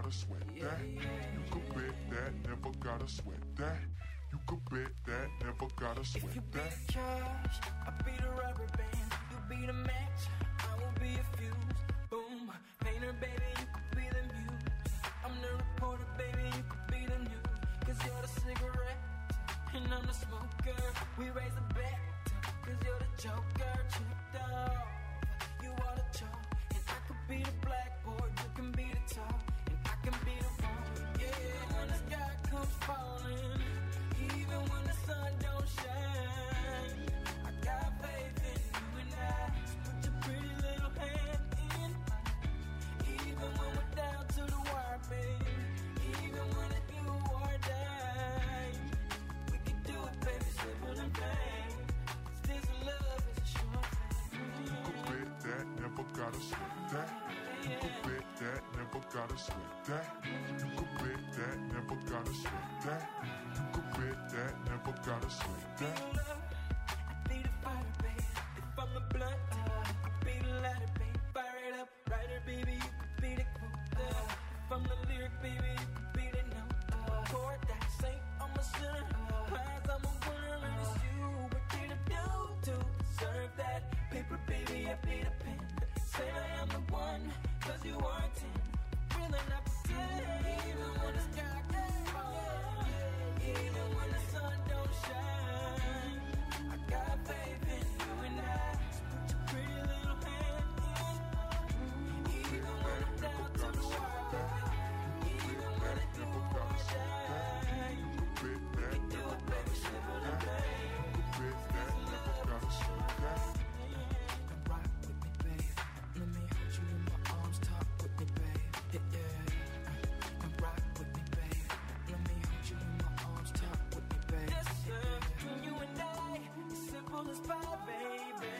gotta sweat that. You could bet that, never gotta sweat that. You could bet that, never gotta sweat that. If you be the cash, I'll be the rubber band. You be the match, I will be a fuse. Boom, painter, baby, you could be the muse. I'm the reporter, baby, you could be the news. Cause you're the cigarette, and I'm the smoker. We raise the bet, cause you're the joker. Tricked off, you are the chalk. And I could be the blackboard, you can be the top. And I can be the wrong, yeah. When the sky comes falling, even when the sun don't shine, I got faith in you and I. So put your pretty little hand in mine. Even when we're down to the wire, baby. Even when it's do or die, we can do it, baby, simple and plain. This love is a short thing. You could bet that, never gotta sweat that. You could bet that, never gotta sweat that. You could bet that, never gotta sweat that. You could bet that, never gotta sweat that. I be the fire, baby. If I'm a blunt, I be the lighter, baby. Fire it up, writer, baby, you could be the quote. If I'm the lyric, baby, you could be the note. Chord that saint, I'm a sinner. Prize, I'm a winner, and it's you. What did I do to deserve that? Paper, baby, I be the pen. Say I am the one, cause you are 10. Really not pretend. Even when the sky gets falling, even when the sun don't shine, I got faith in you and I. So put your pretty little hand in. Even when I'm down to the wire, baby. Even when I do or die, we can do it, baby, simple and plain. Bet that, never gotta sweat that. And rock with me, babe. Let me hold you in my arms, talk with me, babe. Yeah, yeah. And rock with me, babe. Let me hold you in my arms, talk with me, babe. Yes, sir. Between you and I, it's simple as pie, baby.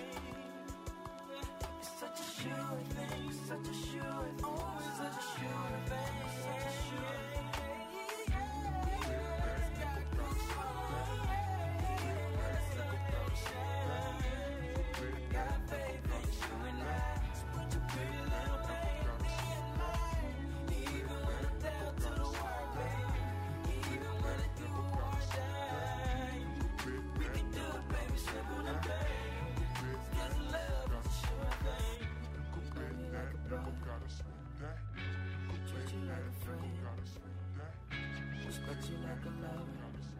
It's such a sure thing, such a sure thing, always such a sure thing, such a sure thing. Respect you like a lover.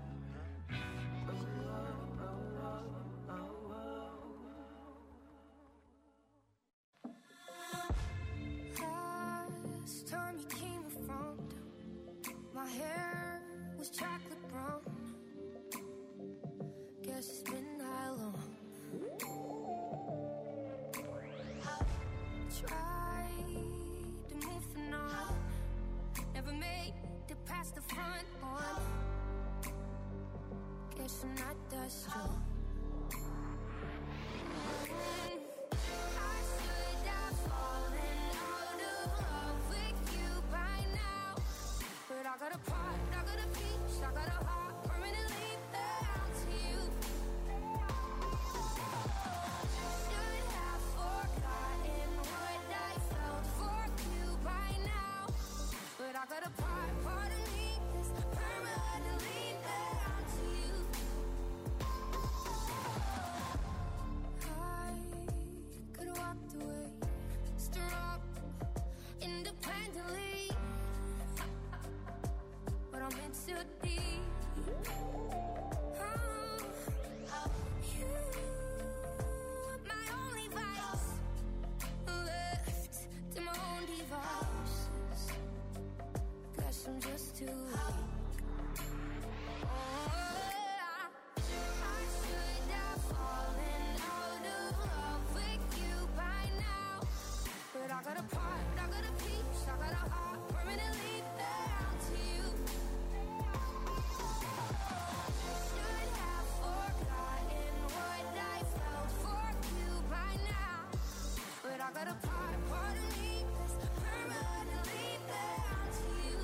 Last time you came around, my hair was chocolate brown. Guess it's been that long. Tried to move on, never made it past the front one. Guess I'm not that strong. I should have fallen out of love with you by now, but I got a part, I got a piece, I got a heart permanently bound to you. Should have forgotten what I felt for you by now, but I got a part of me that's permanently bound to you. I could have walked away, stood up independently, but I'm in too deep. You, my only vice, left to my own devices. Guess I'm just too weak. I should have fallen out of love with you by now, but I got a part, I got a piece, I got a heart permanently bound to you. Should have forgotten what I felt for you by now, but I got a part of me that's permanently bound to you.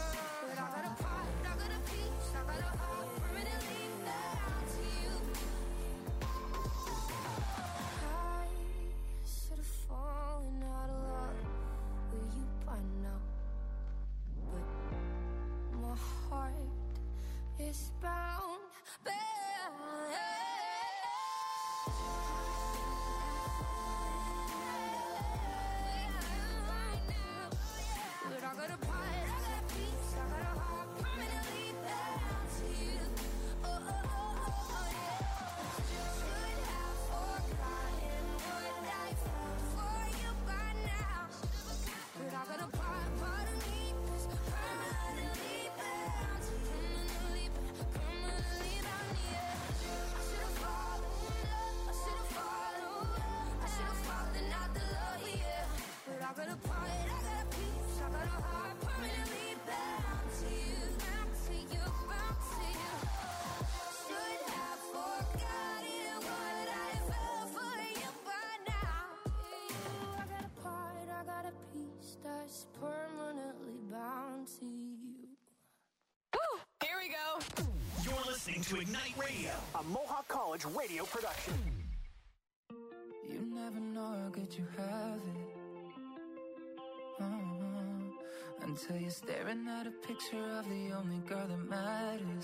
But I got a part, I got a piece, I got a heart permanently bound to you. bound. But I got a part, I got a piece, I got a heart permanently bound to you. Oh, oh, oh, oh, yeah. Should have forgotten what I felt for you by now. But I got a part of me that's permanently bound to you. Permanently bound, yeah. I should've fallen in love, I should've fallen out the love, yeah. But I got a part, I got a piece, I got a heart permanently bound to you, bound to you, bound to you. Should have forgotten what I felt for you by now. I got a part, I got a piece that's permanently bound to you. Woo! Here we go. You're listening to Ignite Radio, a Mohawk College radio production. You never know how good you have it. Until you're staring at a picture of the only girl that matters.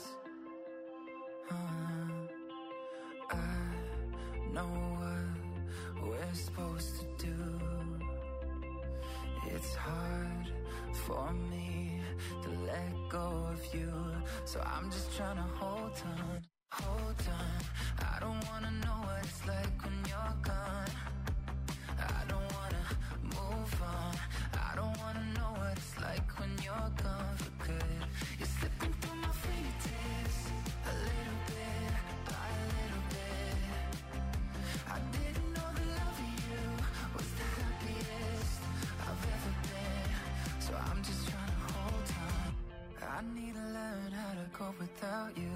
I know what we're supposed to do. It's hard for me to let go of you, so I'm just trying to hold on, hold on. I don't wanna know what it's like when you're gone. I don't wanna move on. I don't wanna know what it's like when you're gone for good. You're slipping through my fingertips, a little bit by a little bit. I didn't know the love of you was the happiest I've ever been, so I'm just trying to hold on. I need to learn how to cope without you.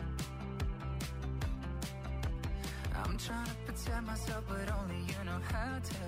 I'm trying to protect myself, but only you know how to.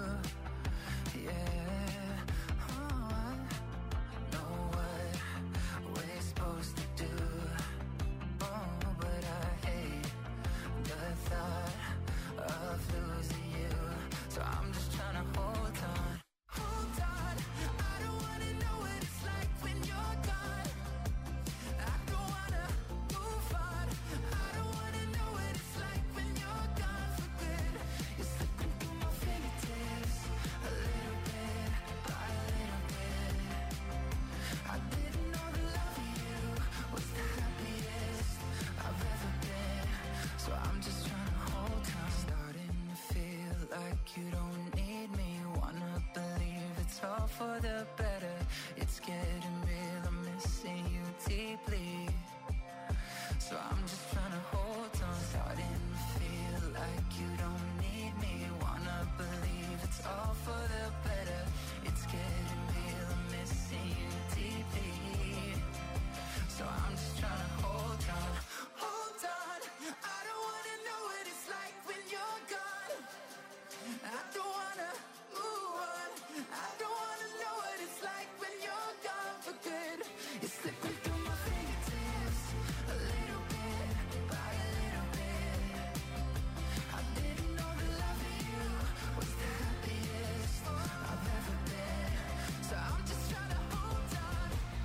Yeah, oh, I know what we're supposed to do. Oh, but I hate the thought of losing you, so I'm just trying to hold on. Hold on, I don't wanna know what it's like when you're gone. I don't wanna move on. I don't wanna know what it's like when you're gone for good. You're slipping through my fingertips, a little bit by a little bit. I didn't know the love of you was the happiest I've ever been, so I'm just trying to hold on. Starting to feel like you don't need me. Wanna believe it's all for the better. It's getting real, I'm missing you deeply, so I'm just trying to hold on. Starting to feel like you don't need me. Wanna believe it's all for the better. It's getting real, I'm missing you deeply, so I'm just trying to hold on. Hold on, I don't wanna know what it's like when you're gone. I don't wanna move on. I don't wanna know what it's like when you're gone for good. You're slipping through my fingertips, a little bit by a little bit. I didn't know the love of you was the happiest I've ever been, so I'm just trying to hold on.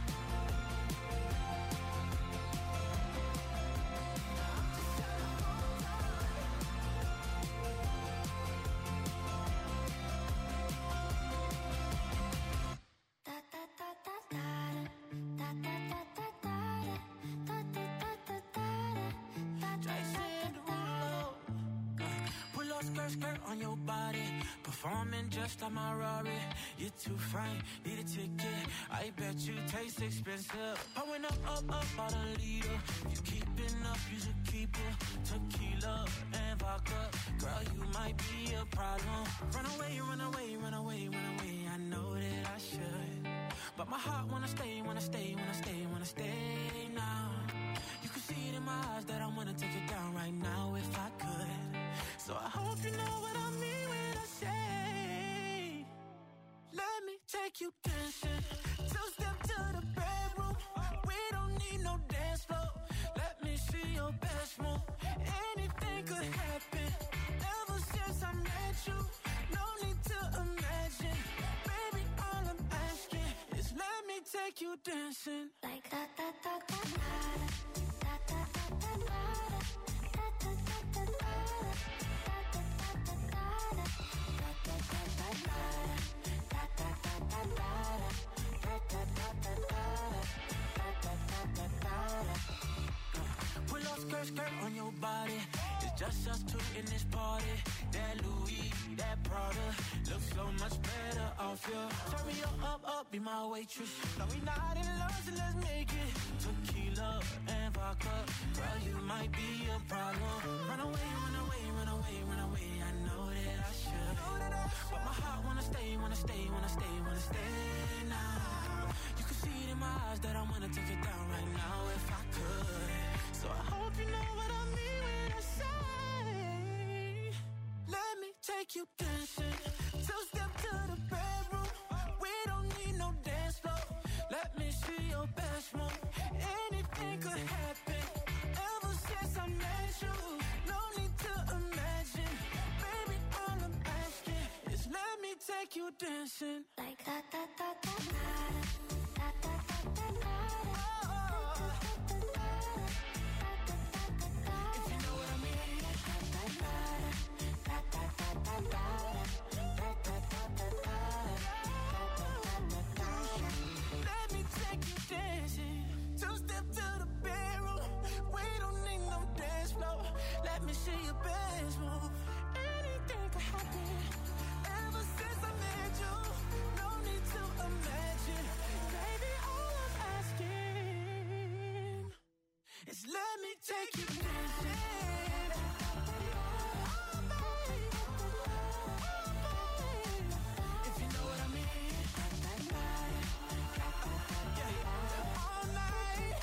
Pull up skirt on your body, performing just like my Rari. You're too fine, need a ticket. I bet you taste expensive. Pouring up about a liter. If you keeping up, you should keep it. Tequila and vodka, girl, you might be a problem. Run away, run away, run away, run away. I know that I should, but my heart wanna stay, wanna stay, wanna stay, wanna stay now. You can see it in my eyes that I wanna take it down right now if I could. So I hope you know what I mean when I say, let me take you dancing. Two-step to the bedroom. We don't need no dance floor. Let me see your best move. Anything could happen. Ever since I met you, no need to imagine. Baby, all I'm asking is let me take you dancing. Like da da da da da da little skirt on your body. It's just us two in this party. That Louis, that Prada, looks so much better off you. Turn me up, be my waitress. No, we not in love, so let's make it tequila and vodka. Girl, you might be a problem. Run away, run away, run away, run away. I know that I should, but my heart wanna stay, wanna stay, wanna stay, wanna stay now. You can see it in my eyes that I wanna take it down right now if I could. So I hope you know what I mean when I say, let me take you dancing. Two-step to the bedroom. We don't need no dance floor. Let me see your best move. Anything could happen. Ever since I met you, no need to imagine. Baby, all I'm asking is let me take you dancing. Like da da da da da da da da da. If you know what I mean. Let me take you dancing. Two-step to the bedroom. We don't need no dance floor. Let me see your best move. Anything could happen. Ever since I met you, no need to imagine. Baby, all I'm asking is let me take you dancing. If you know what I mean. All night.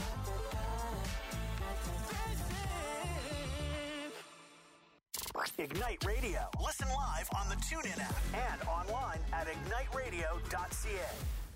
Dancing. Ignite Radio. Listen live on the TuneIn app and online at igniteradio.ca.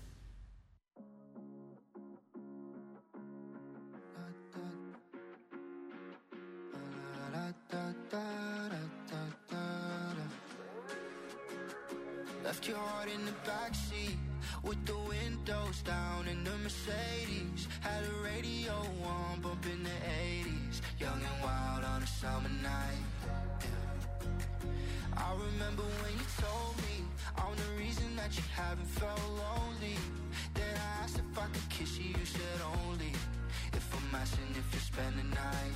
Left your heart in the backseat with the windows down in the Mercedes. Had a radio on, bumping the 80s. Young and wild on a summer night. Yeah. I remember when you told me I'm the reason that you haven't felt lonely. Then I asked if I could kiss you, you said only if I'm asking if you spend the night.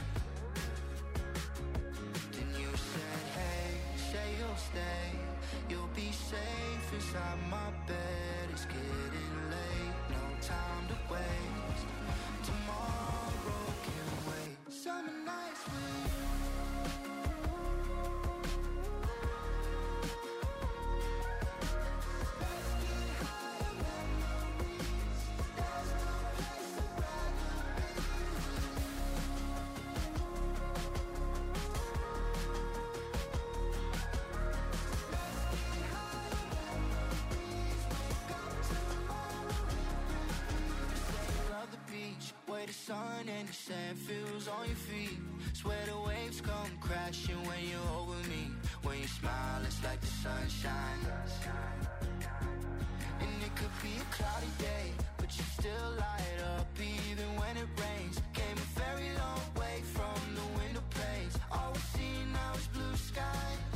Then you said, hey, say you'll stay. You'll be safe inside my bed. It's getting late, no time to waste. Tomorrow can wait. Summer nights with you. Let's get higher memories. There's no place I'd rather be with you. Where the sun and the sand feels on your feet. Swear the waves come crashing when you're over me. When you smile, it's like the sunshine. And it could be a cloudy day, but you still light up even when it rains. Came a very long way from the window panes. All we see now is blue skies.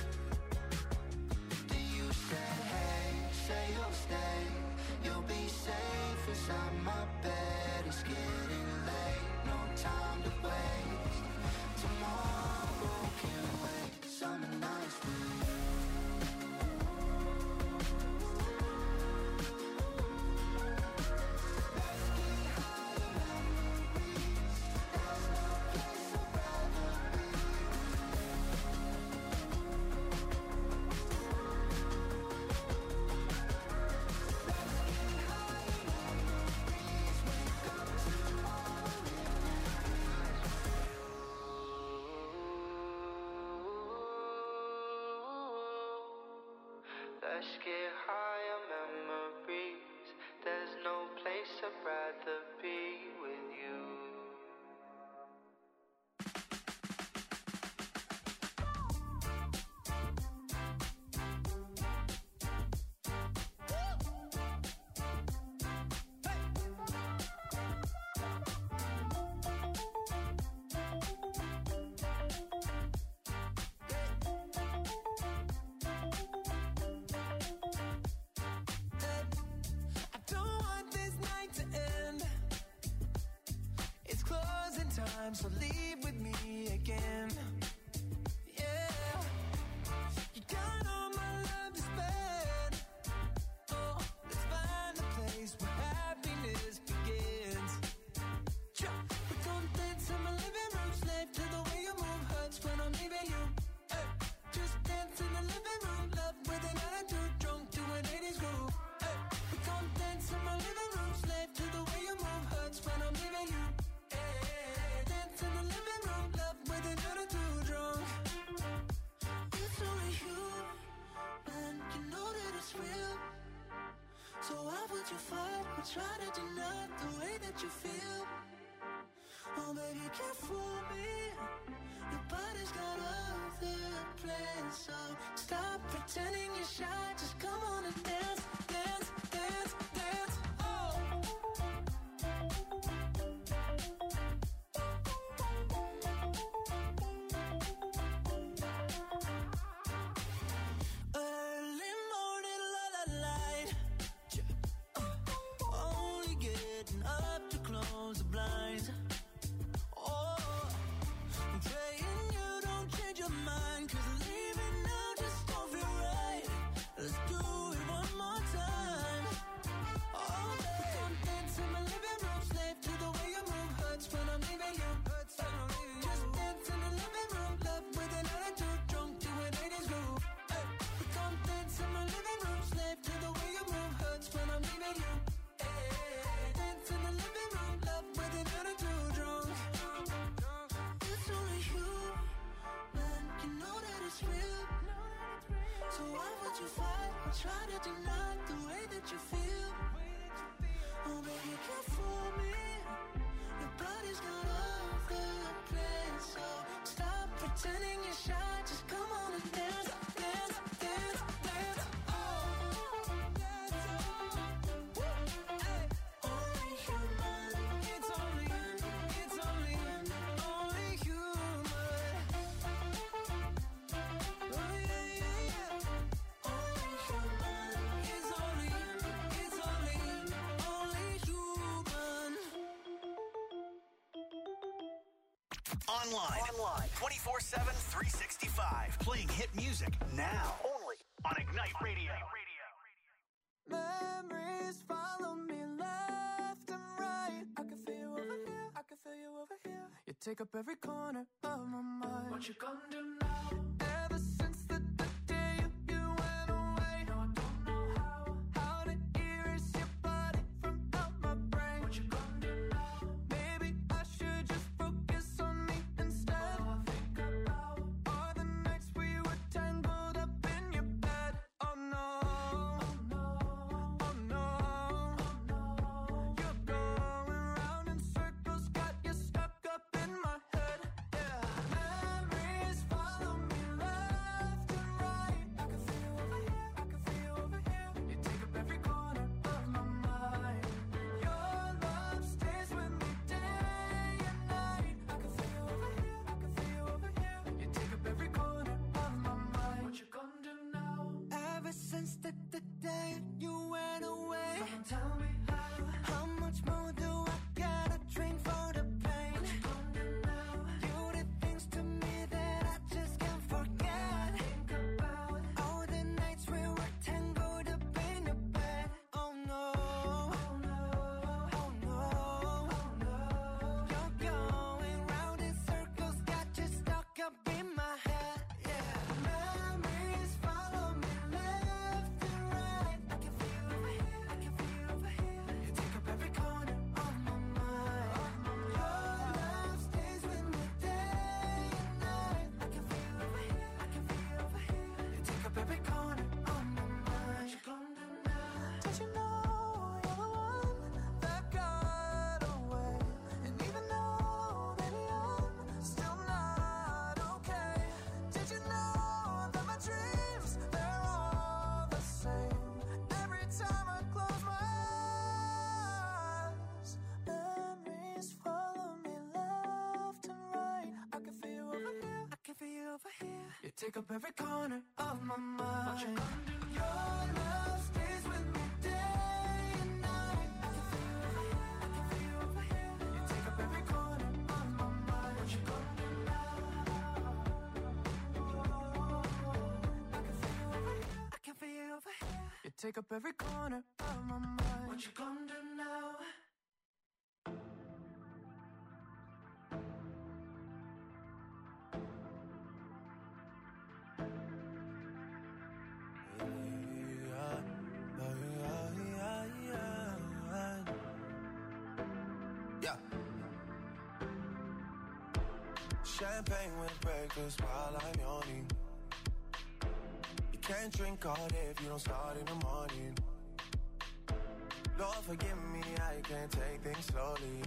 Then you said, hey, say you'll stay. You'll be safe inside my bed. It's getting late, no time to waste. Tomorrow can wait. Summer nights with you. Let's get higher memories. There's no place I'd rather be Let's get higher memories. There's no place I'd rather be with you. time, so leave with me again. Yeah, you got all my love to spend. Oh, let's find a place where happiness begins. We gon' dance in my living room, slave to the way you move, hurts when I'm leaving you. Hey, just dance in the living room, love with an attitude, drunk to an 80s groove. Hey, we gon' dance in my living room, slave to the way you move, hurts when I'm leaving you. Hey, dance in the living room, love with an attitude, drunk. It's only you, and you know that it's real. So why would you fight or try to deny the way that you feel? Oh baby, can't fool me. Your body's got other plans, so stop pretending you're shy. Just come on and dance, dance, dance, dance. Oh. Early morning, light. Only getting up to close the blinds. Oh, I'm praying you don't change your mind, 'cause leaving now just don't feel right. Let's do it one more time. Oh, we gon' dance in my living room, slave to the way you move, hurts when I'm leaving you. Just dance in the living room, love with an attitude, drunk to an 80s groove. Hey, we gon' dance in my living room, slave to the way you move, hurts when I'm leaving you. Hey, dance in the living room, love with an attitude, drunk. It's only you, man, you know that it's real. So why would you fight or try to deny the way that you feel? Oh baby, can't fool me. Your body's got other plans, so stop pretending you're shy. Just come on and dance, dance, dance, dance. Oh, hey, only human. It's only human. Oh yeah, yeah, yeah. Only human. It's only human. Online 24/7, 365. Playing hit music now. Only on Ignite Radio. Memories follow me left and right. I can feel you over here, I can feel you over here. You take up every corner of my mind. What you gonna do now? Ever since the day you went away, no, I don't know how to erase your body from out my brain. What you gonna do now? Maybe I should just focus on me instead. All I think about are the nights we were tangled up in your bed. Oh no, oh no, oh no, oh no. You're going round in circles, got you stuck up in my head. Yeah, memories follow me left and right. I can feel you over here, I can feel you over here. You take up every corner of my mind. Your love stays with me day and night. I can feel you over here, I can feel you over here. You take up every corner of my mind. What you gonna do now? Ever since the day you went away, someone tell me how much more do I gotta drink for the pain? What you gonna do now? You did things to me that I just can't forget. Think about all the nights we were tangled up in your bed. Oh no, oh no, oh no, oh no. You're going round in circles, got you stuck up in my head. Yeah, memories follow me left and right. I can feel you over here, I can feel you over here. You take up every corner of my mind. Your love stays with me day and night. I can feel you over here, I can feel you over here. You take up every corner of my mind. What you gonna do now? Did you know you're the one that got away? And even though, baby, I'm still not okay. Did you know that my dreams, they're all the same? Every time I close my eyes, memories follow me left and right. I can feel you over here, I can feel you over here. You take up every corner of my mind. What you gonna do? Your love stays with me day and night. I can feel you over here, I can feel you over here. You take up every corner of my mind. take up every corner of my mind. What you gonna do now? Yeah. Champagne with breakfast while I'm yawning. You can't drink all day if you don't start in the morning. Lord forgive me, I can't take things slowly.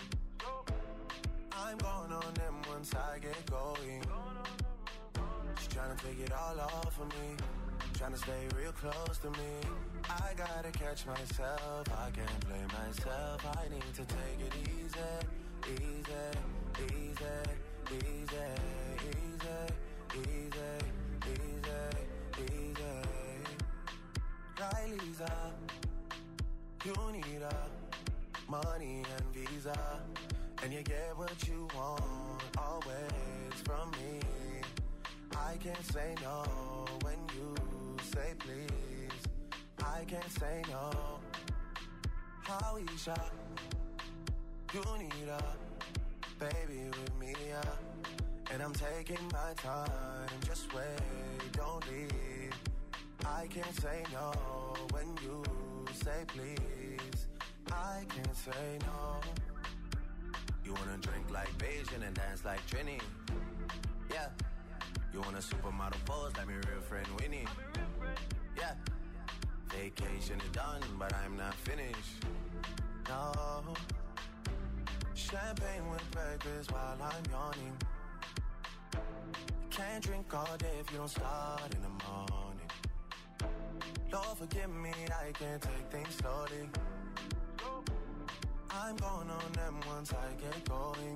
I'm going on them once I get going. She's trying to take it all off of me, trying to stay real close to me. I gotta catch myself, I can't blame myself. I need to take it easy, easy, easy, easy, easy, easy, easy. Riley's up, you need money and visa, and you get what you want always from me. I can't say no when you say please. I can't say no. Howisha, you need baby with me, and I'm taking my time. Just wait, don't leave. I can't say no when you say please. I can't say no. You wanna drink like Beijing and dance like Trini? Yeah. You want a supermodel pose like my real friend Winnie? Yeah. Vacation is done, but I'm not finished. No. Champagne with breakfast while I'm yawning. You can't drink all day if you don't start in the morning. Lord forgive me, I can't take things slowly. I'm going on them once I get going.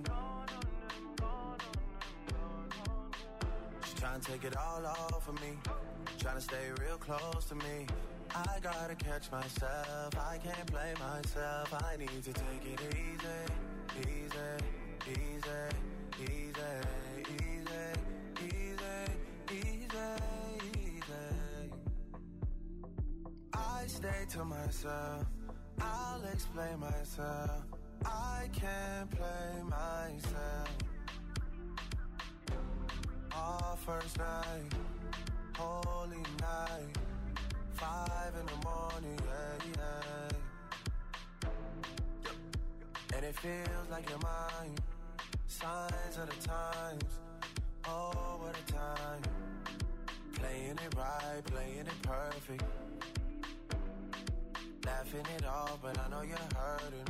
Trying to take it all off of me, trying to stay real close to me. I gotta catch myself, I can't blame myself. I need to take it easy, easy, easy, easy, easy, easy, easy. I stay to myself, I'll explain myself. I can't play myself. Our first night, holy night, 5 in the morning, yeah, yeah. And it feels like you're mine. Signs of the times, oh, what a time. Playing it right, playing it perfect. Laughing it off, but I know you're hurting.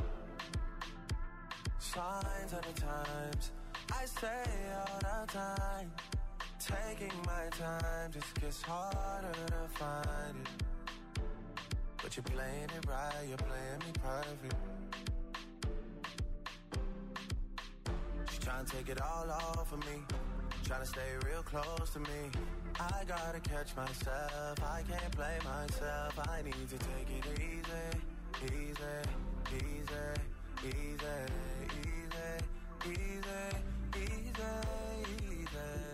Signs of the times, I say all the time. Taking my time just gets harder to find it. But you're playing it right, you're playing me perfect. She's trying to take it all off of me, trying to stay real close to me. I gotta catch myself, I can't blame myself. I need to take it easy, easy, easy, easy, easy, easy, easy, easy.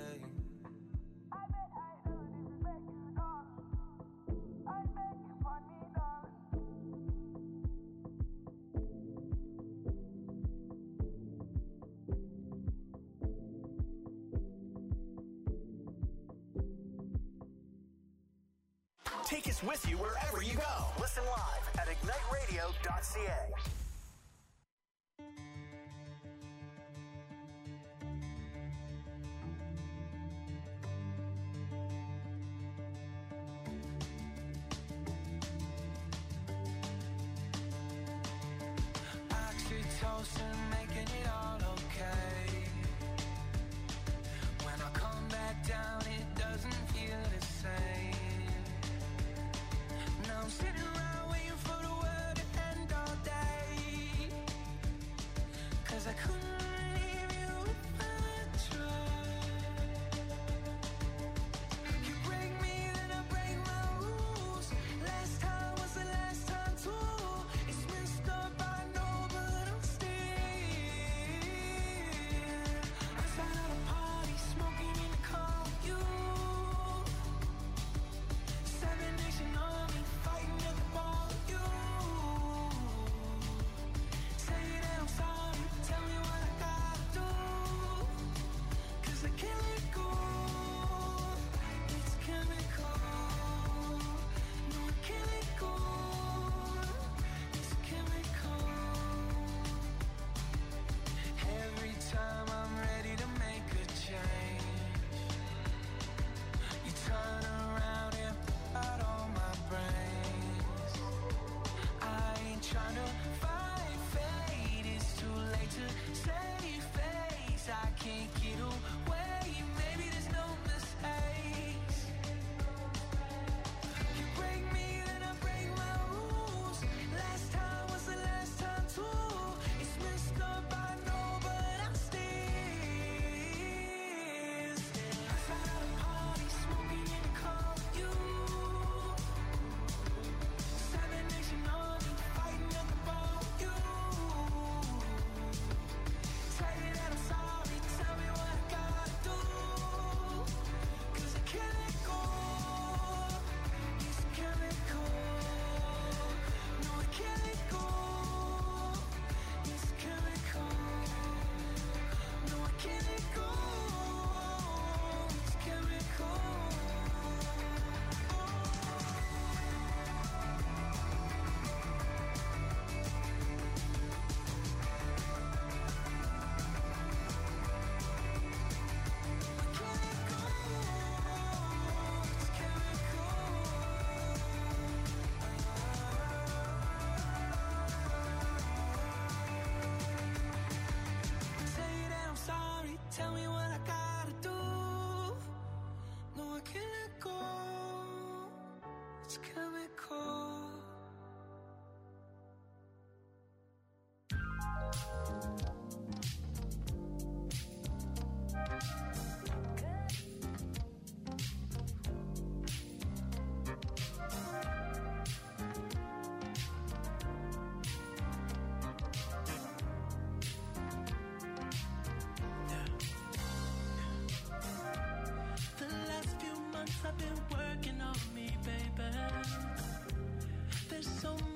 Take us with you wherever you go. Listen live at igniteradio.ca. Oxytocin making it all okay. When I come back down, it doesn't feel the same. Now I'm sitting around waiting for the world to end all day.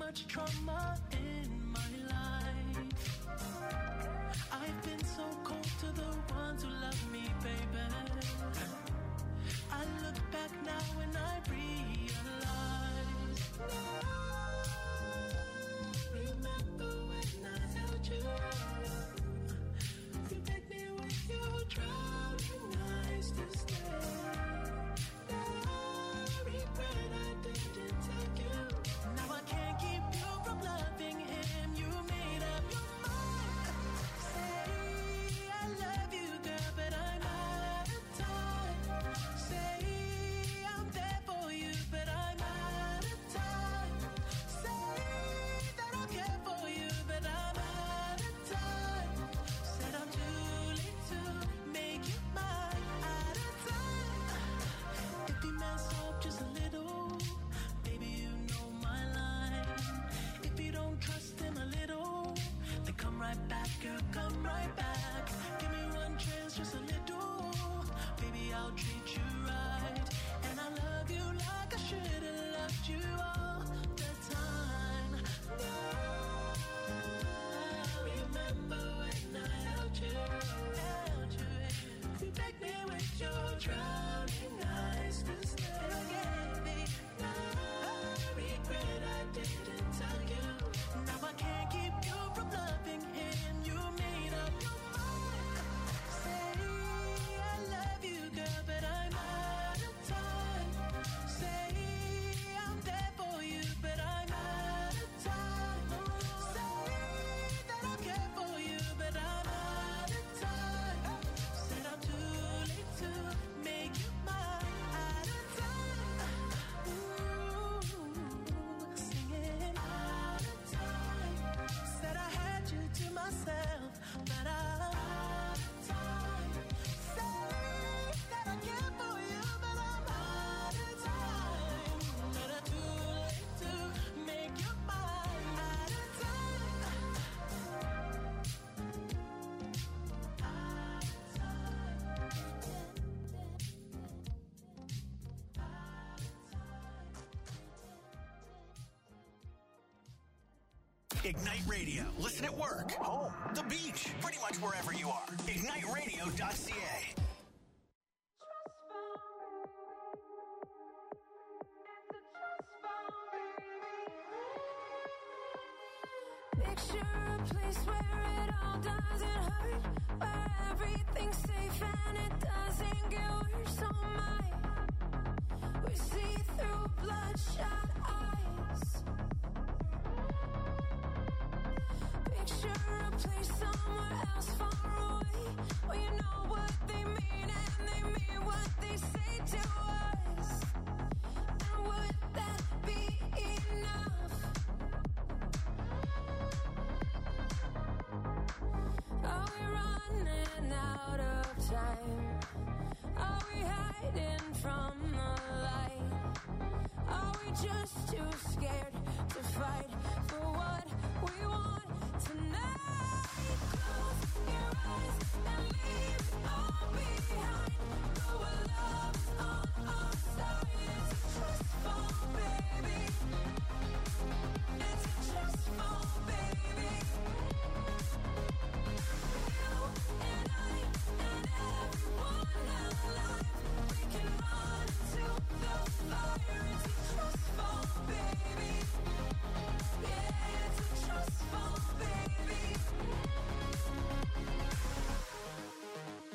much trauma in my life. I've been so cold to the ones who love me, baby. I look back now and I realize. Remember when I held you? You begged me with your drowning eyes to stay. I regret I didn't take you. Now I can't keep you from loving him. You made up your mind. Say I love you, girl, but I'm out of time. Say I'm there for you, but I'm out of time. Say that I care for you, but I'm out of time. Said I'm too late to make you mine. Out of time. If you mess up just a little, baby, you know my line. If you don't trust him a little, then come right back, girl, come right back. Give me one chance, just a little. Baby, I'll treat you right. And I love you like I should have loved you all the time. Now, remember when I held you? You begged me with your drowning eyes to stay. I regret I didn't tell you. Now I can't keep you from loving him. You made up your mind. Say I love you, girl, but I'm out of time. Say I'm there for you, but I'm out of time. Say that I care for you, but I'm out of time. Said I'm too late to make you mine. Out of time. Ooh, singing out of time. Said I had you to myself, but I'm out of time. Say that I care for you, but I'm out of time. But I'm too late to make you mine. Out of time. Ignite Radio. Listen at work, home, the beach, pretty much wherever you are. IgniteRadio.ca. Picture a place where it all doesn't hurt, where everything's safe and it doesn't get worse. Oh my, we see through bloodshot eyes. Picture a place somewhere else far away, where you know what they mean and they mean what they say to us. And would that be enough? Are we running out of time? Are we hiding from the light? Are we just too scared to fight for what we want tonight? Close your eyes and leave it all behind. Go where love's on our side. It's a trust fall, baby. It's a trust fall, baby. You and I and everyone alive, we can run to the fire. It's a trust fall, baby. Yeah, it's a trust fall, baby.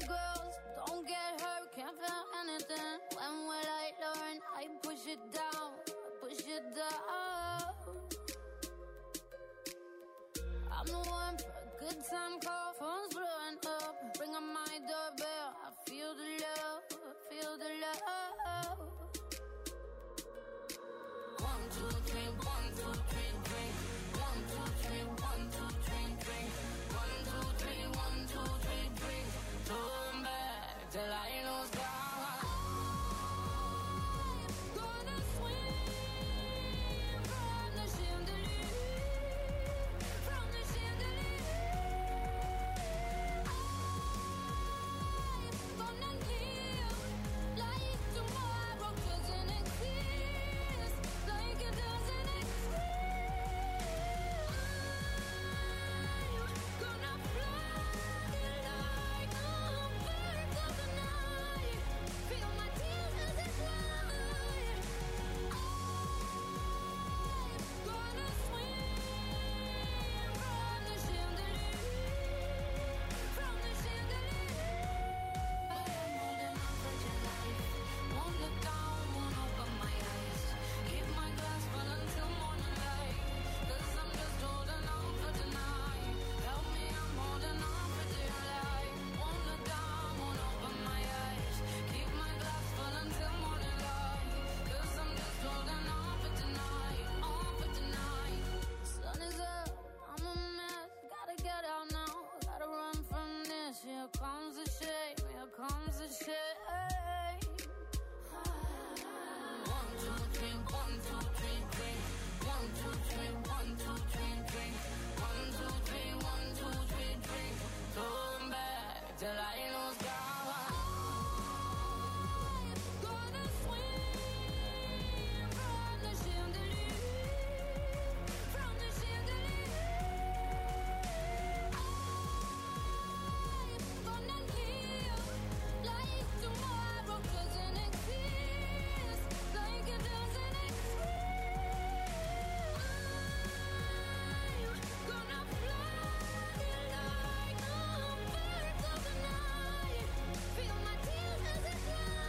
girls, don't get hurt, can't feel anything. When will I learn? I push it down, push it down. I'm the one for a good time call, phone's blowing up. Bring on my doorbell, I feel the love, feel the love. 1, 2, 3, 1, 2, 3, drink. 1, 2, 3, 1, 2, 3, drink. 1, 2, 3, 1, 2, 3, drink. Turn back till I lose God. Gonna swim from the chandelier, from the chandelier. I'm gonna live like tomorrow doesn't exist, like it doesn't exist. I'm gonna fly like a bird of the night. Feel my tears as they fly. I'm gonna swim from the chandelier, from the chandelier. But I'm holding on for dear life. Won't look down, won't open my eyes. Keep my glass full until morning light. 'Cause I'm just holding on for tonight. Help me, I'm holding on for dear life. Won't look down, won't open my eyes. Keep my glass full until morning light. 'Cause I'm just holding on for tonight, on for tonight. Sun is up, I'm a mess. Gotta get out now, gotta run from this. Here comes the shame, here comes the shame. 1, 2, 3, 1, 2, 3, drink. 1, 2, 3, 1, 2, 3, drink. 1, 2, 3, 1, 2, 3, drink. Turn back till I lose God. Gonna swim from the chandelier, from the chandelier. I'm gonna live like tomorrow doesn't exist, like it doesn't exist. I'm gonna fly like a bird of the night. Feel my tears as they fly.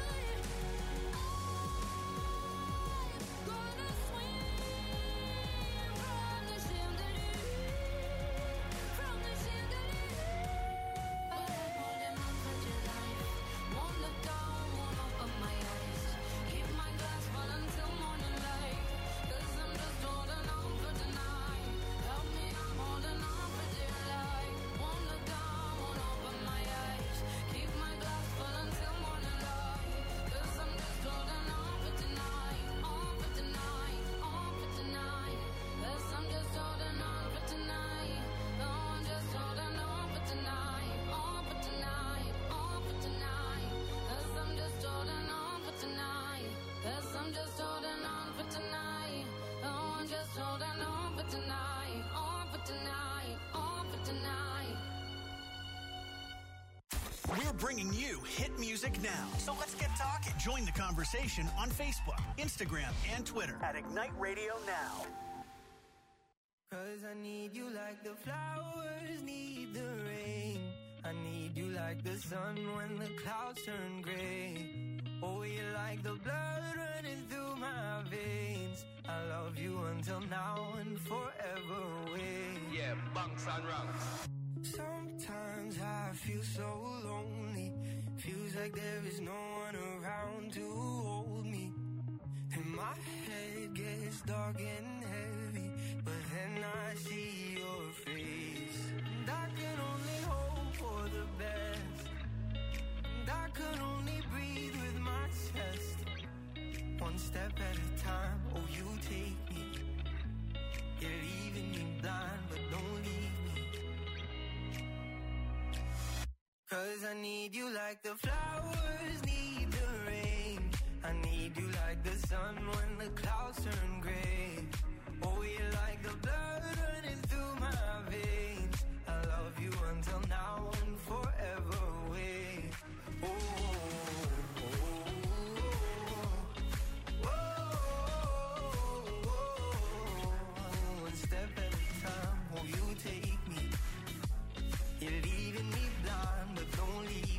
I'm gonna swim from the chandelier, from the chandelier. But I'm holding on for dear life. Won't look down, won't open my eyes. Keep my glass full until morning light. 'Cause I'm just holding on for tonight. Help me, I'm holding on for dear life. Won't look down, won't open my eyes. Keep my glass full until morning light. 'Cause I'm just holding on for tonight, on for tonight, on for tonight. 'Cause I'm just holding on for tonight. No, I'm just holding on for tonight, on for tonight, on for tonight. 'Cause I'm just holding on for tonight. 'Cause I'm just holding on for tonight. No, I'm just holding on for tonight, on for tonight, on for tonight. We're bringing you hit music now. So let's get talking. Join the conversation on Facebook, Instagram, and Twitter at Ignite Radio Now. 'Cause I need you like the flowers need the rain. I need you like the sun when the clouds turn gray. Oh, you're like the blood running through my veins. I love you until now and forever away. Yeah, bunks and rungs. Sometimes I feel so lonely. Feels like there is no one around to hold me. And my head gets dark and heavy, but then I see your face. And I can only hope for the best. And I can only breathe with my chest. One step at a time, oh you take me. You're leaving me blind, but don't leave me. 'Cause I need you like the flowers need the rain. I need you like the sun when the clouds turn gray. Oh, you're like the blood running through my veins. I love you until now and forever away. Oh, oh, oh, oh, oh. One step at a time, oh, you take me. You're leaving me blind, but don't leave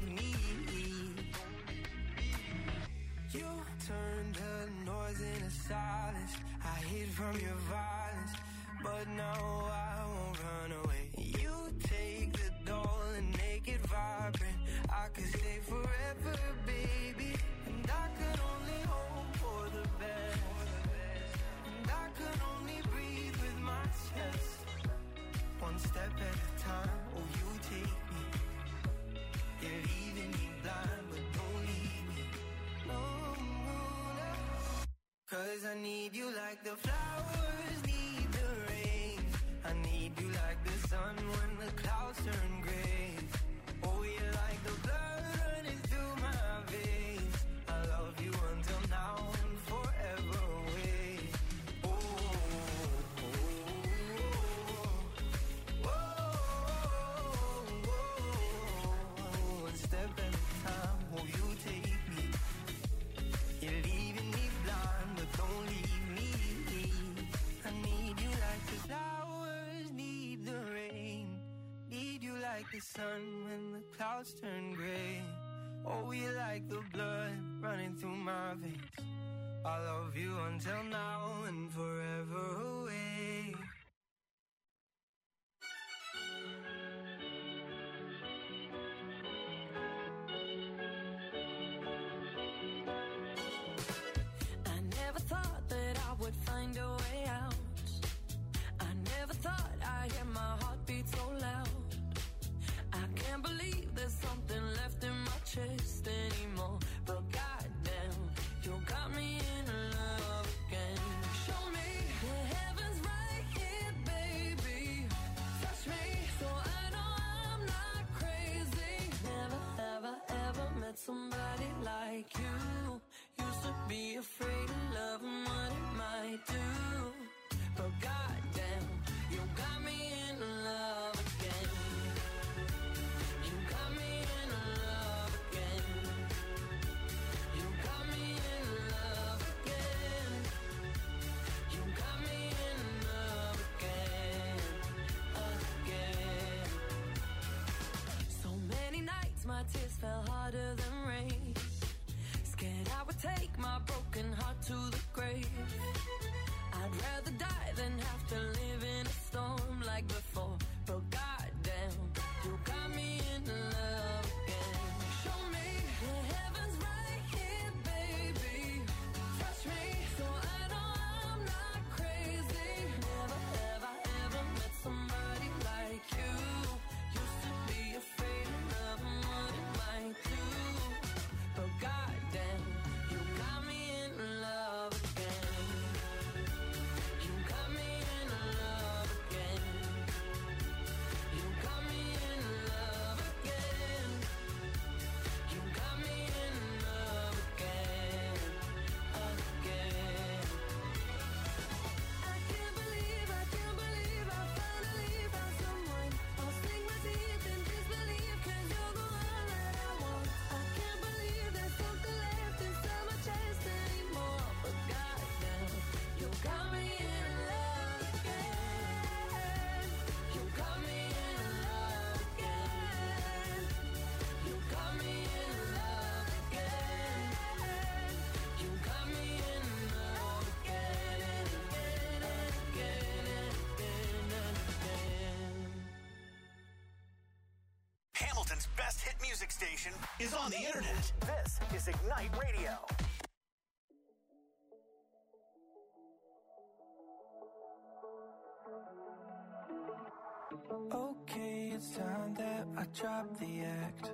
turned the noise into silence. I hid from your violence, but now I won't run away. You take the doll and make it vibrant. I could stay forever, baby, and I could only hope for the best. And I could only breathe with my chest. One step at a time, oh you take me. You're leaving me blind, but don't leave me. No, no, no. 'Cause I need you like the flowers need the rain. I need you like the sun when the clouds turn gray. Oh, you're like the blood running through my veins. I love you until now and forever away. Oh, oh, oh, oh, oh. One step at a time, oh, you take me. You're leaving me blind, but don't leave me. I need you like the flowers need the rain. Need you like the sun when the clouds turn gray. Oh, you like the blood running through my veins. I love you until now and forever away. I never thought that I would find a way out. I never thought I'd hear my heartbeat so loud. I can't believe there's something left in my chest anymore. But goddamn, you got me in love again. Show me the heavens right here, baby. Touch me so I know I'm not crazy. Never, ever, ever met somebody like you. Used to be afraid of love and what it might do. But goddamn, you got me in love again. You got me in love again. You got me in love again. You got me in love again, again. So many nights my tears fell harder than rain. Scared I would take my broken heart to the grave. I'd rather die than have to live in a storm like before. But goddamn, you got me in love again. Show me the heavens right here, baby. Touch me so I know I'm not crazy. Never, ever, ever met somebody like you. Used to be afraid of love and what it might do. But goddamn, you got me in love again. You got me in love again. You got me in love again. You got me in love again, again. I can't believe I finally found someone. I'll sink my teeth in disbelief 'cause you're the one that I want. I can't believe there's something left inside my chest anymore. But goddamn, you got me in love again. You got me in love again. You got me in love again. You got me in love again and again and again and again and again. Hamilton's best hit music station is on the internet. This is Ignite Radio. Okay, it's time that I drop the act.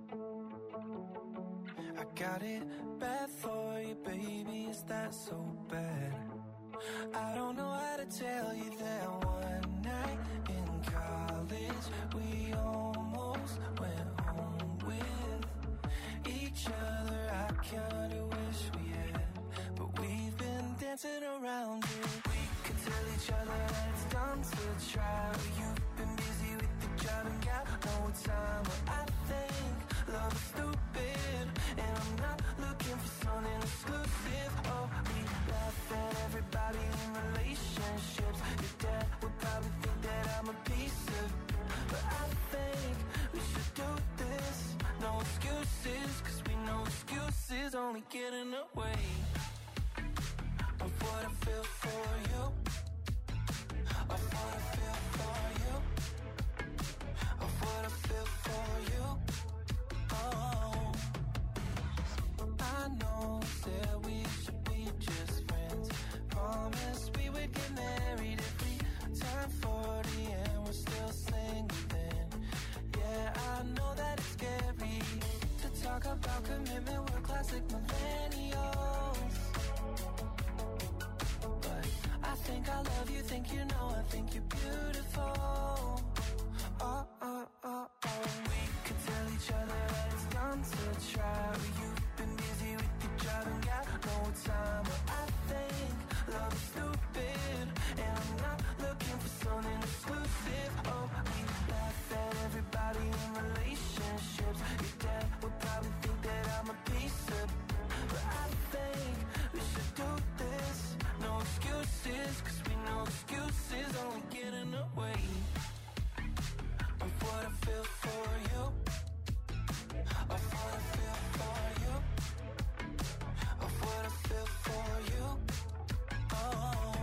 I got it bad for you, baby, is that so bad? I don't know how to tell you that one night in college we almost went home with each other. I kinda wish we had, but we've been dancing around it. We could tell each other that it's dumb to try, but you've been busy with the job and got no time. But I think love is stupid, and I'm not looking for something exclusive. Oh, we laugh at everybody in relationships. Your dad would probably think that I'm a piece of, but I think we should do this. No excuses, 'cause we know excuses only get in the way. feel for you. Of what I feel for you. Of what I feel for you. Oh, I know that we should be just friends. Promised we would get married if we turn 40 and we're still single then. Yeah, I know that it's scary to talk about commitment. We're classic millennials. But I think I love you, think you know, I think you're beautiful. Oh, oh, oh, oh. We could tell each other that it's done to try. You've been busy with your job and got no time. But I think love is stupid, and I'm not looking for something exclusive. Oh, we laugh at everybody in relationships. Your dad would probably think that I'm a piece of, but I think we should do this. No excuses, cause we know excuses only get in the way of what I feel for you. Of what I feel for you. Of what I feel for you. Oh,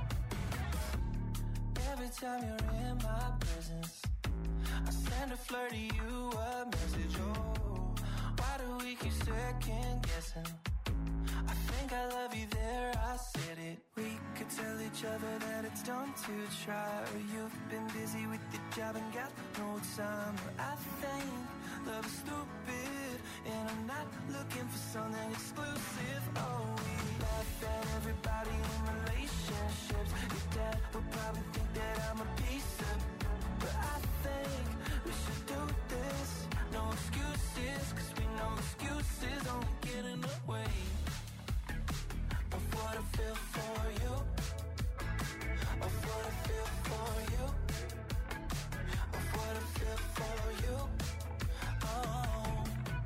every time you're in my presence, I send a flirty you a message. Oh, why do we keep second guessing? I think I love you there, I said it. We could tell each other that it's dumb to try. Or you've been busy with your job and got no time. But I think love is stupid, and I'm not looking for something exclusive. Oh, we laugh at everybody in relationships. Your dad would probably think that I'm a piece of, but I think we should do this. No excuses, cause we know excuses only get in the way of what I feel for you. Of what I feel for you. Of what I feel for you. Oh,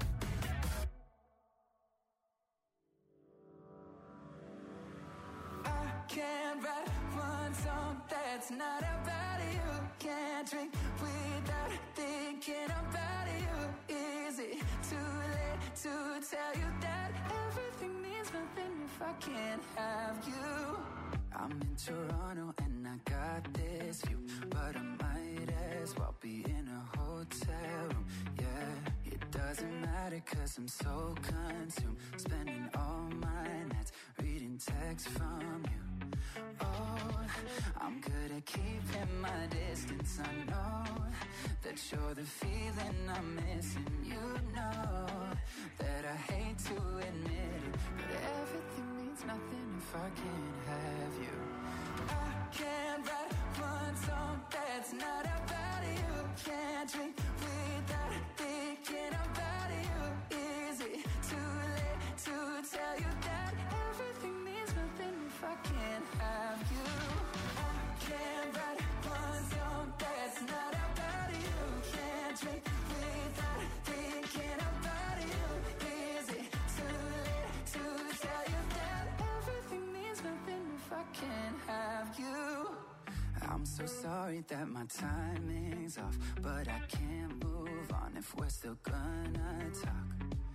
I can't write one song that's not about you. Can't drink without thinking about you. Is it too late to tell you that everything means nothing if I can't have you? I'm in Toronto and I got this view, but I might as well be in a hotel room. Yeah, it doesn't matter cause I'm so consumed, spending all my nights reading texts from you. Oh, I'm good at keeping my distance. I know that you're the feeling I'm missing. You know that I hate to admit it, but everything means nothing if I can't have you. I can't write one song that's not about you. Can't drink without thinking about you. Is it too late to tell you that everything means nothing if I can't have you? I can't write one song that's not about you. Can't drink without thinking about you. Is it too late to tell you that everything means nothing if I can't have you? I'm so sorry that my timing's off, but I can't move on if we're still gonna talk.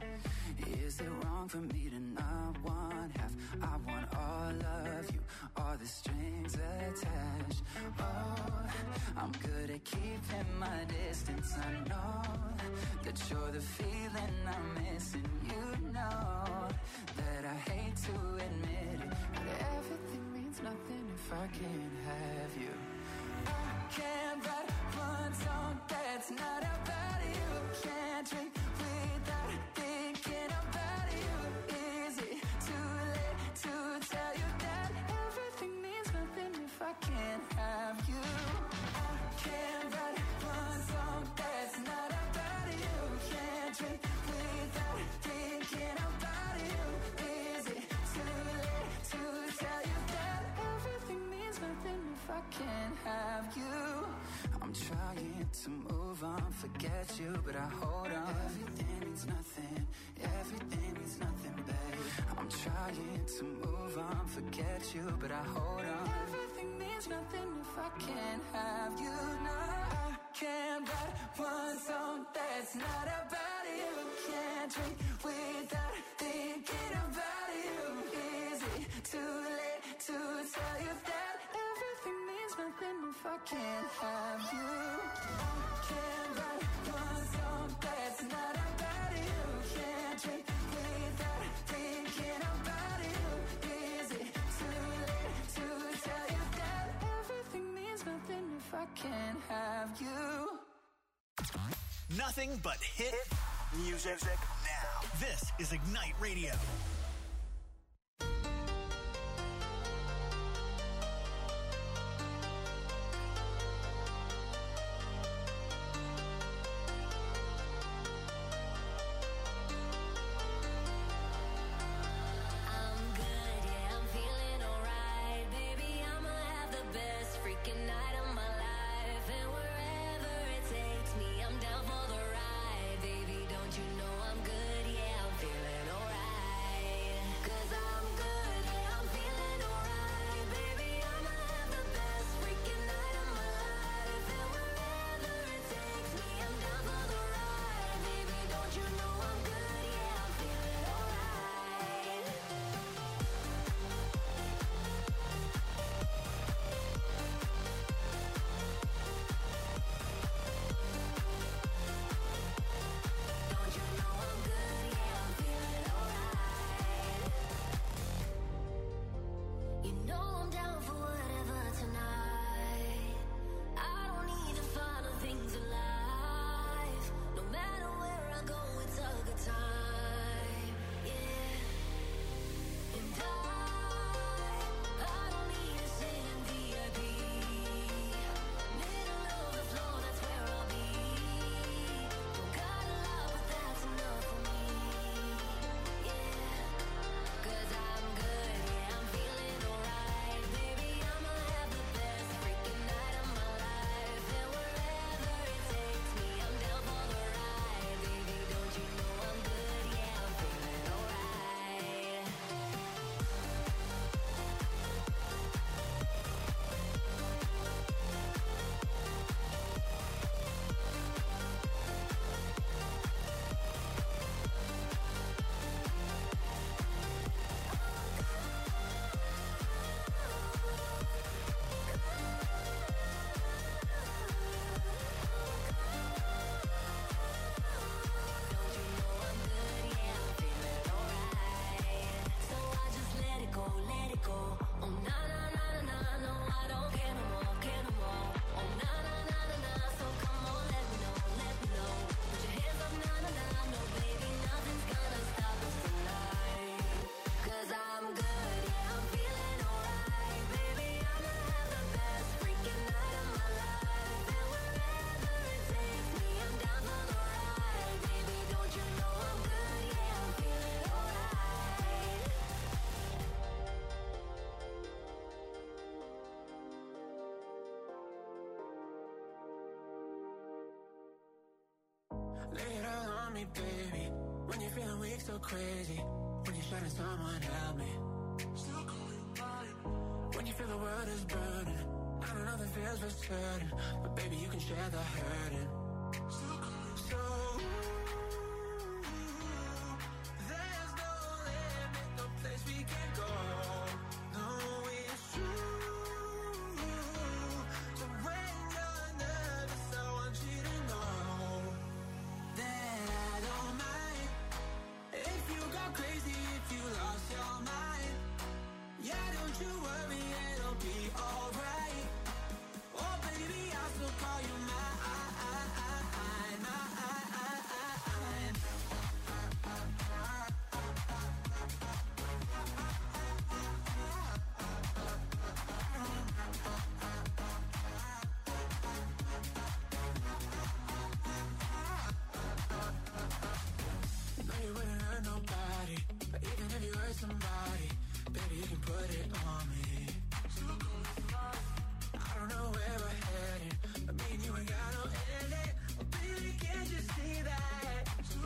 Is it wrong for me to not want half? I want all of you, all the strings attached. Oh, I'm good at keeping my distance. I know that you're the feeling I'm missing. You know that I hate to admit it, but everything means nothing if I can't have you. I can't write one song that's not about you. Can't drink without thinking about you. Is it too late to tell you that everything means nothing if I can't have you? I can't write one song that's not about you. Can't drink without thinking about you. Is it too late to tell you that everything means nothing if I can't have you? I'm trying to move on, forget you, but I hold on. Everything means nothing, everything means nothing, babe. I'm trying to move on, forget you, but I hold on. Everything means nothing if I can't have you. No, I can't write one song that's not about you. Can't drink without thinking about you. Is it too late to tell you that everything means nothing if I can't have you. I can't write one song that's not about you. Can't drink without thinking about you. Is it too late to tell you that everything means nothing if I can't have you? Nothing but hit music now. This is Ignite Radio. Lay it all on me, baby. When you're feeling weak, so crazy. When you're shutting someone, help me. Still call you mine. When you feel the world is burning. I know nothing feels for certain, but baby, you can share the hurting. Still call you so. There's no limit, no place we can go. No, it's true. So when you're nervous, I want you to know that I don't mind if you go crazy, if you lost your mind. Yeah, don't you worry, it'll be alright. Oh baby, I'll still call you mine. No, you wouldn't hurt nobody, but even if you hurt somebody, baby, you can put it on me. I don't know where we're headed, but me and you ain't got no ending. Oh, baby, can't you see that? So,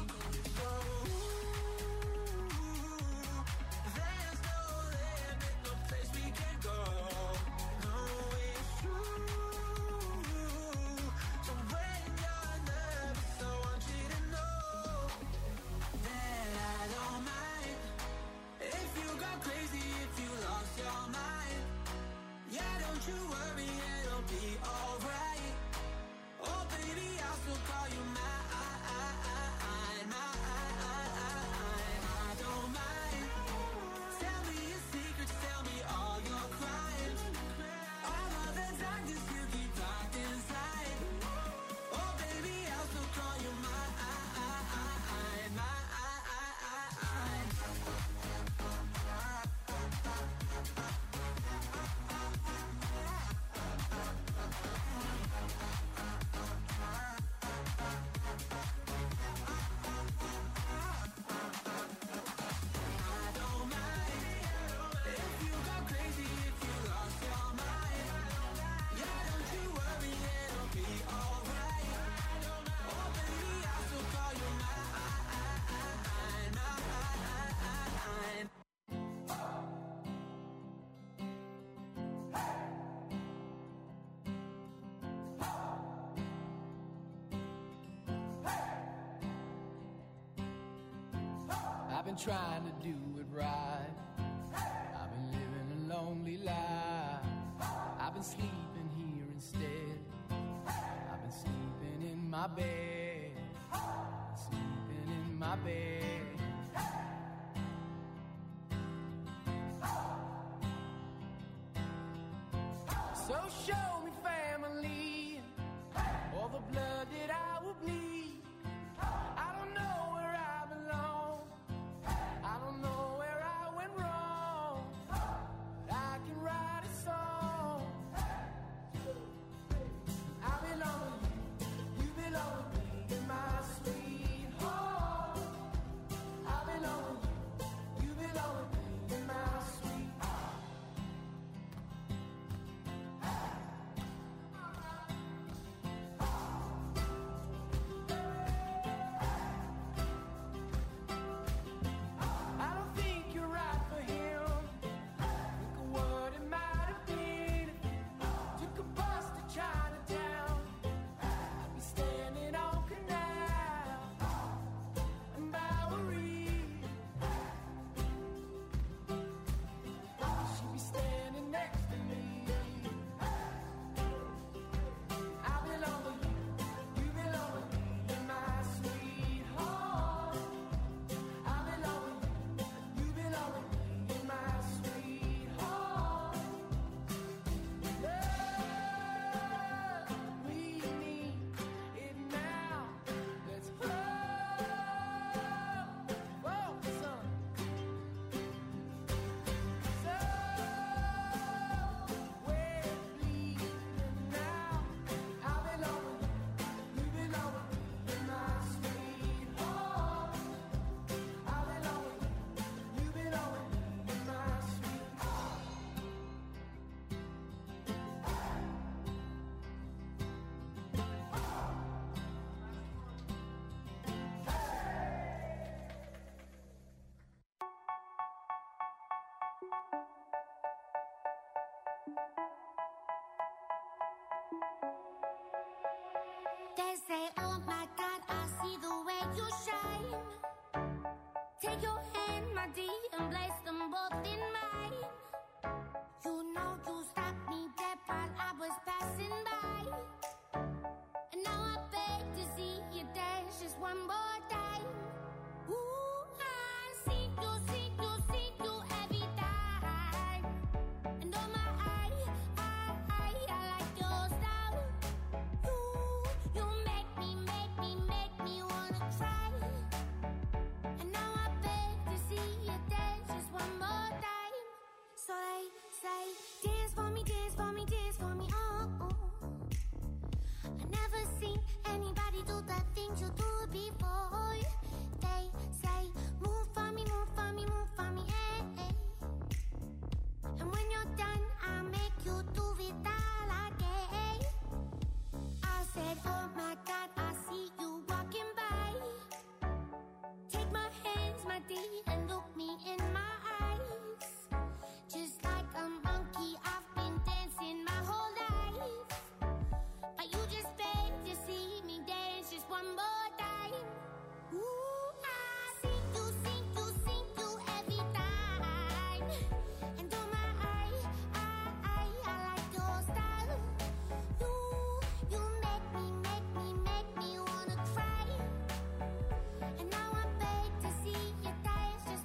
there's no limit, no place we can go. No, it's true. So when you're nervous, I want you to know that I don't mind if you go crazy, if you lost your mind. Yeah, don't you worry, it'll be alright. Oh baby, I'll still call you mine. I don't mind. Tell me your secrets, tell me all your crimes. All of the darkness you keep locked inside. Oh baby, I'll still call you mine. I've been trying to do it right. I've been living a lonely life. I've been sleeping here instead. I've been sleeping in my bed. Sleeping in my bed. So show me family, all the blood that I will bleed. I don't know where I belong. I don't know where I went wrong. I can write a song. I belong with you, you belong with me, in my sweet home. I belong with you, you belong with me, in my sweet home. I don't think you're right for him. Think of what it might have been if you took a bus to Chinatown. I'd be standing on Canal and Bowery. She'd be standing next to me. I belong with you, you belong with me, in my sweet home. I belong with you, you belong with me, in my sweet home. Love, we need it now. Let's focus on. So we're bleeding now. I belong with you, you belong with me, in my sweet home. I belong with you, you belong with me, in my sweet home. They say, oh my God, I see the way you shine. Take your hand, my dear, and place them both